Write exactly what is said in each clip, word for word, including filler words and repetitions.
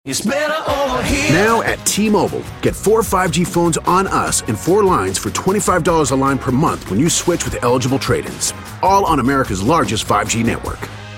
It's better over here. Now at T-Mobile, get four five G phones on us and four lines for twenty-five dollars a line per month when you switch with eligible trade-ins. All on America's largest five G network.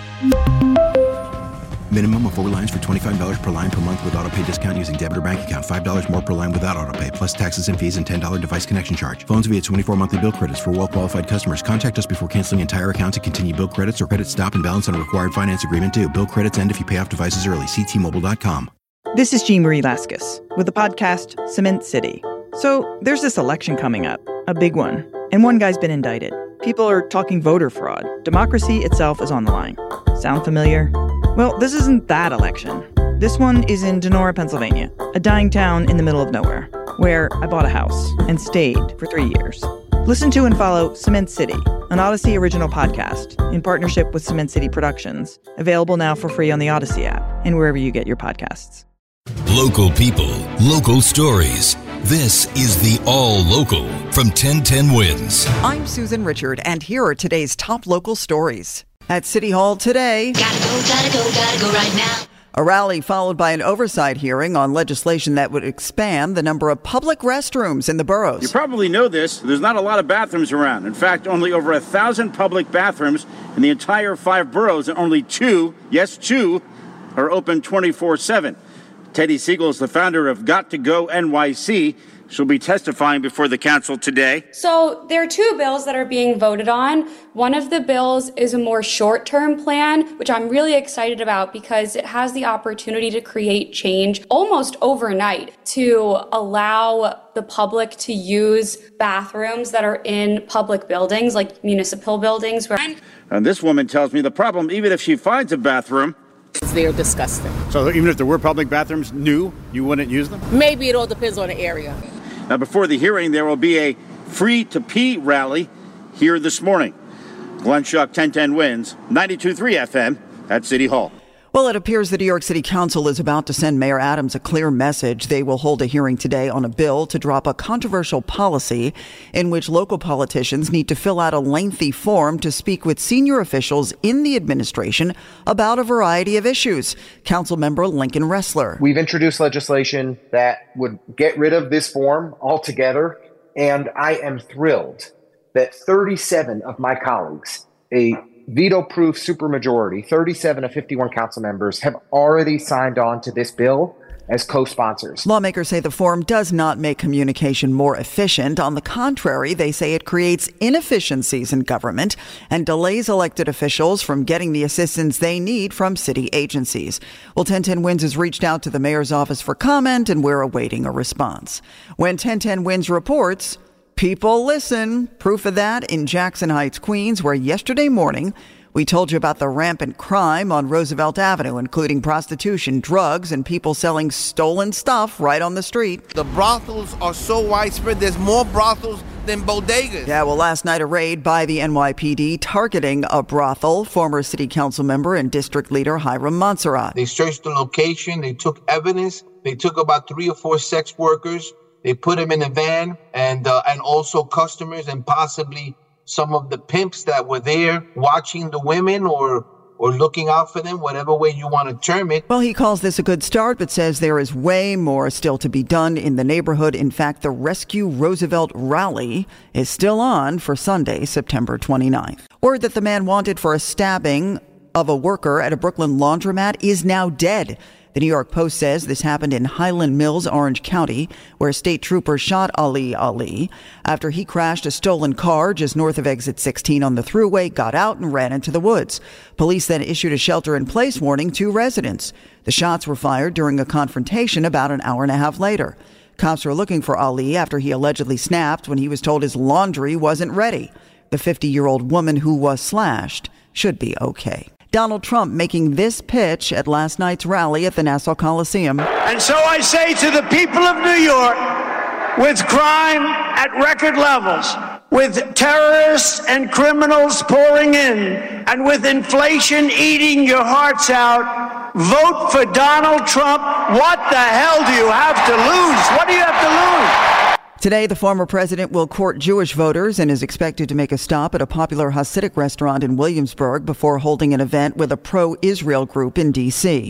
Minimum of four lines for twenty-five dollars per line per month with autopay discount using debit or bank account. five dollars more per line without autopay, plus taxes and fees and ten dollars device connection charge. Phones via twenty-four monthly bill credits for well-qualified customers. Contact us before canceling entire account to continue bill credits or credit stop and balance on a required finance agreement due. Bill credits end if you pay off devices early. See T Mobile dot com. This is Jean Marie Laskus with the podcast Cement City. So there's this election coming up, a big one, and one guy's been indicted. People are talking voter fraud. Democracy itself is on the line. Sound familiar? Well, this isn't that election. This one is in Donora, Pennsylvania, a dying town in the middle of nowhere, where I bought a house and stayed for three years. Listen to and follow Cement City, an Odyssey original podcast in partnership with Cement City Productions, available now for free on the Odyssey app and wherever you get your podcasts. Local people, local stories. This is the All Local from ten ten Wins. I'm Susan Richard, and here are today's top local stories. At City Hall today, gotta go, gotta go, gotta go right now. A rally followed by an oversight hearing on legislation that would expand the number of public restrooms in the boroughs. You probably know this. There's not a lot of bathrooms around. In fact, only over a thousand public bathrooms in the entire five boroughs, and only two, yes, two, are open twenty-four seven. Teddy Siegel is the founder of Got to Go N Y C. She'll be testifying before the council today. So there are two bills that are being voted on. One of the bills is a more short-term plan, which I'm really excited about because it has the opportunity to create change almost overnight to allow the public to use bathrooms that are in public buildings, like municipal buildings. Where And this woman tells me the problem, even if she finds a bathroom, they're disgusting. So even if there were public bathrooms new, you wouldn't use them? Maybe it all depends on the area. Now, before the hearing, there will be a Free to Pee rally here this morning. Glenn Schuck, ten ten Wins, ninety-two point three F M at City Hall. Well, it appears the New York City Council is about to send Mayor Adams a clear message. They will hold a hearing today on a bill to drop a controversial policy in which local politicians need to fill out a lengthy form to speak with senior officials in the administration about a variety of issues. Councilmember Lincoln Ressler. We've introduced legislation that would get rid of this form altogether, and I am thrilled that thirty-seven of my colleagues, a veto-proof supermajority, thirty-seven of fifty-one council members, have already signed on to this bill as co-sponsors. Lawmakers say the form does not make communication more efficient. On the contrary, they say it creates inefficiencies in government and delays elected officials from getting the assistance they need from city agencies. Well, ten ten Wins has reached out to the mayor's office for comment, and we're awaiting a response. When ten ten Wins reports, people listen. Proof of that in Jackson Heights, Queens, where yesterday morning we told you about the rampant crime on Roosevelt Avenue, including prostitution, drugs, and people selling stolen stuff right on the street. The brothels are so widespread. There's more brothels than bodegas. Yeah, well, last night a raid by the N Y P D targeting a brothel. Former city council member and district leader Hiram Montserrat. They searched the location. They took evidence. They took about three or four sex workers. They put them in a van, and uh, and also customers and possibly some of the pimps that were there watching the women or or looking out for them, whatever way you want to term it. Well, he calls this a good start, but says there is way more still to be done in the neighborhood. In fact, the Rescue Roosevelt rally is still on for Sunday, September twenty-ninth. Word that the man wanted for a stabbing of a worker at a Brooklyn laundromat is now dead. The New York Post says this happened in Highland Mills, Orange County, where state troopers shot Ali Ali after he crashed a stolen car just north of exit sixteen on the thruway, got out and ran into the woods. Police then issued a shelter-in-place warning to residents. The shots were fired during a confrontation about an hour and a half later. Cops are looking for Ali after he allegedly snapped when he was told his laundry wasn't ready. The fifty-year-old woman who was slashed should be okay. Donald Trump making this pitch at last night's rally at the Nassau Coliseum. And so I say to the people of New York, with crime at record levels, with terrorists and criminals pouring in, and with inflation eating your hearts out, vote for Donald Trump. What the hell do you have to lose? What do you have to lose? Today, the former president will court Jewish voters and is expected to make a stop at a popular Hasidic restaurant in Williamsburg before holding an event with a pro-Israel group in D C.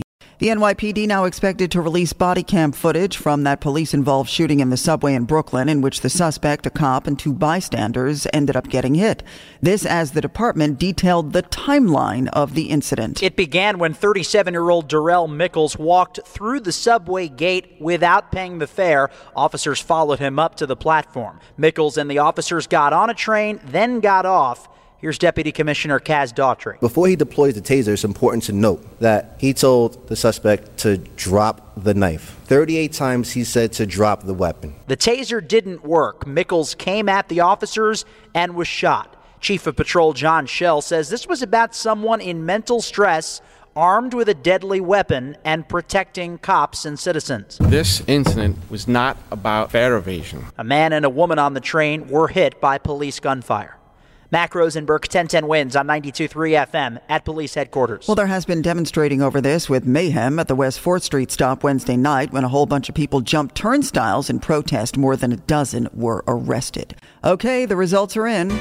The N Y P D now expected to release body cam footage from that police-involved shooting in the subway in Brooklyn, in which the suspect, a cop, and two bystanders ended up getting hit. This as the department detailed the timeline of the incident. It began when thirty-seven-year-old Darrell Mickles walked through the subway gate without paying the fare. Officers followed him up to the platform. Mickles and the officers got on a train, then got off. Here's Deputy Commissioner Kaz Daughtry. Before he deploys the taser, it's important to note that he told the suspect to drop the knife. thirty-eight times he said to drop the weapon. The taser didn't work. Mickles came at the officers and was shot. Chief of Patrol John Schell says this was about someone in mental stress, armed with a deadly weapon, and protecting cops and citizens. This incident was not about fare evasion. A man and a woman on the train were hit by police gunfire. Mac Rosenberg, ten ten Wins on ninety-two point three F M at police headquarters. Well, there has been demonstrating over this with mayhem at the West fourth Street stop Wednesday night when a whole bunch of people jumped turnstiles in protest. More than a dozen were arrested. Okay, the results are in.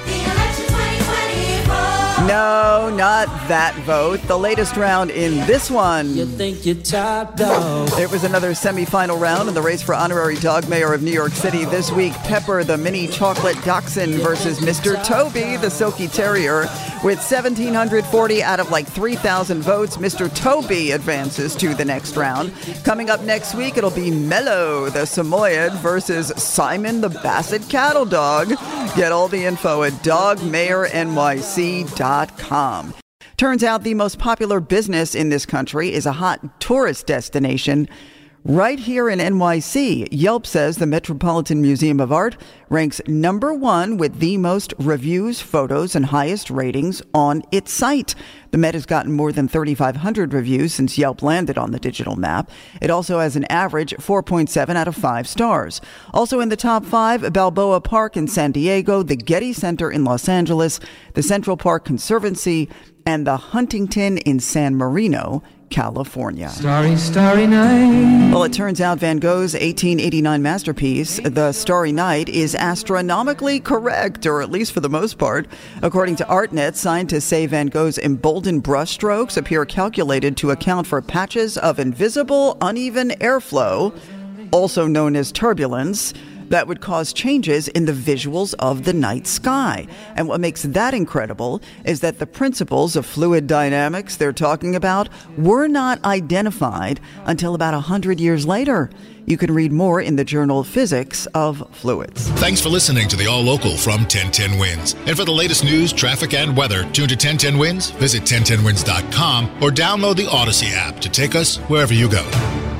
No, not that vote. The latest round in this one. You think you're top dog. It was another semifinal round in the race for honorary dog mayor of New York City this week. Pepper, the mini chocolate dachshund, versus Mister Toby, the silky terrier. With one thousand seven hundred forty out of like three thousand votes, Mister Toby advances to the next round. Coming up next week, it'll be Mellow, the Samoyed, versus Simon, the Basset cattle dog. Get all the info at dog mayor N Y C dot com. Turns out the most popular business in this country is a hot tourist destination right here in N Y C. Yelp says the Metropolitan Museum of Art ranks number one with the most reviews, photos, and highest ratings on its site. The Met has gotten more than thirty-five hundred reviews since Yelp landed on the digital map. It also has an average four point seven out of five stars. Also in the top five, Balboa Park in San Diego, the Getty Center in Los Angeles, the Central Park Conservancy, and the Huntington in San Marino, California. Starry, starry night. Well, it turns out Van Gogh's eighteen eighty-nine masterpiece, The Starry Night, is astronomically correct, or at least for the most part. According to ArtNet, scientists say Van Gogh's emboldened brushstrokes appear calculated to account for patches of invisible, uneven airflow, also known as turbulence, that would cause changes in the visuals of the night sky. And what makes that incredible is that the principles of fluid dynamics they're talking about were not identified until about one hundred years later. You can read more in the journal Physics of Fluids. Thanks for listening to the All Local from ten ten Wins. And for the latest news, traffic, and weather, tune to ten ten Wins, visit ten ten wins dot com, or download the Odyssey app to take us wherever you go.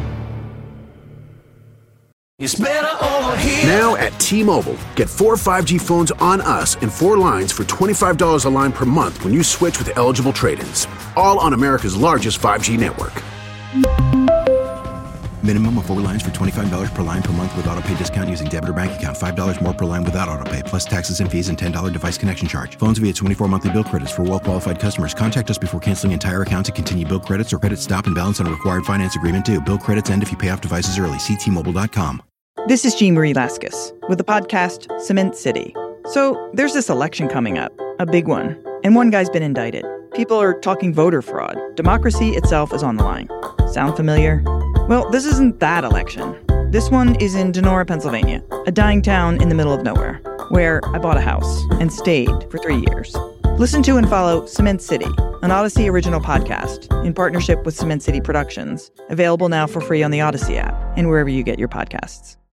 It's better over here. Now at T-Mobile, get four five G phones on us and four lines for twenty-five dollars a line per month when you switch with eligible trade-ins. All on America's largest five G network. Minimum of four lines for twenty-five dollars per line per month with autopay discount using debit or bank account. five dollars more per line without autopay, plus taxes and fees and ten dollars device connection charge. Phones via twenty-four monthly bill credits for well-qualified customers. Contact us before canceling entire account to continue bill credits or credit stop and balance on a required finance agreement due. Bill credits end if you pay off devices early. See T Mobile dot com. This is Jean Marie Laskus with the podcast Cement City. So there's this election coming up, a big one, and one guy's been indicted. People are talking voter fraud. Democracy itself is on the line. Sound familiar? Well, this isn't that election. This one is in Donora, Pennsylvania, a dying town in the middle of nowhere, where I bought a house and stayed for three years. Listen to and follow Cement City, an Odyssey original podcast in partnership with Cement City Productions, available now for free on the Odyssey app and wherever you get your podcasts.